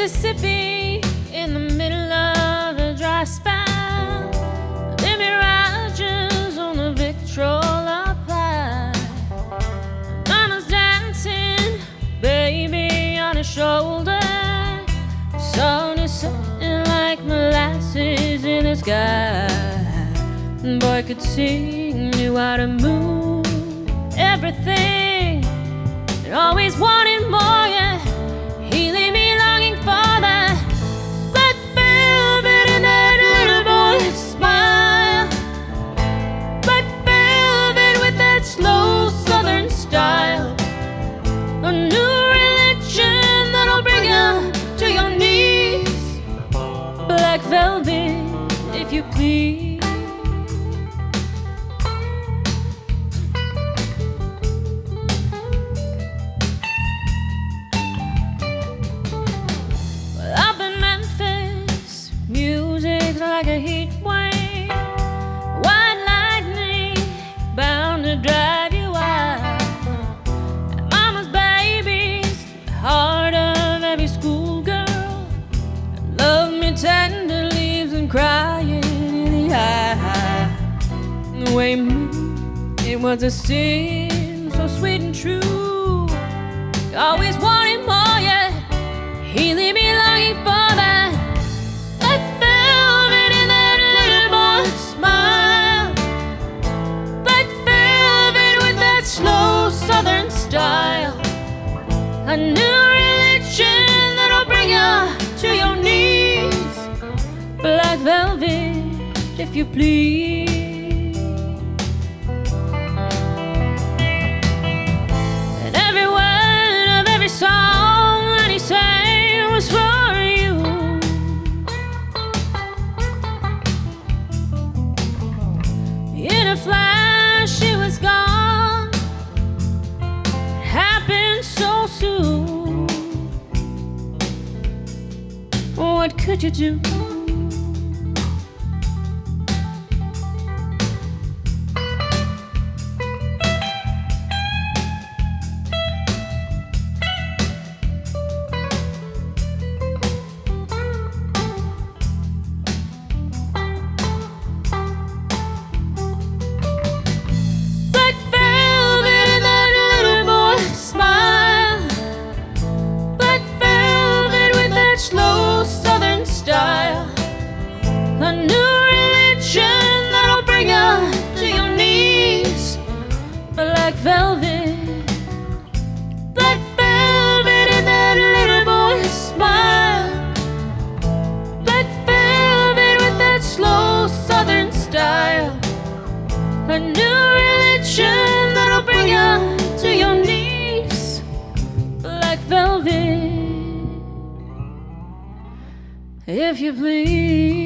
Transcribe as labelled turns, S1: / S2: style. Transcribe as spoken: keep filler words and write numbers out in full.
S1: Mississippi, in the middle of a dry spell, the mirages on a Victrola pie. Mama's dancing, baby on his shoulder. The sun is setting like molasses in the sky. The boy could sing, knew how to move everything, and always wanted more, yeah. He leave me longing for that black velvet and that little boy's smile. Black velvet with that slow southern style. A new religion that'll bring you to your knees. Black velvet, if you please. Like a heat wave, white lightning bound to drive you wild. And mama's baby's the heart of every schoolgirl. Love me tender, leaves and crying in the eye. The way he moved, it was a sin so sweet and true. Always wanted more, yeah. He leave me longing for that. Slow southern style. A new religion that'll bring you to your knees. Black velvet, if you please. And every word of every song that he sang was for you. In a flash she was gone. Happened so soon. What could you do? Slow southern style. A new religion that'll bring you to your knees. Black velvet. Black velvet in that little boy's smile. Black velvet with that slow southern style. A new religion that'll bring you to your knees. Black velvet, if you please.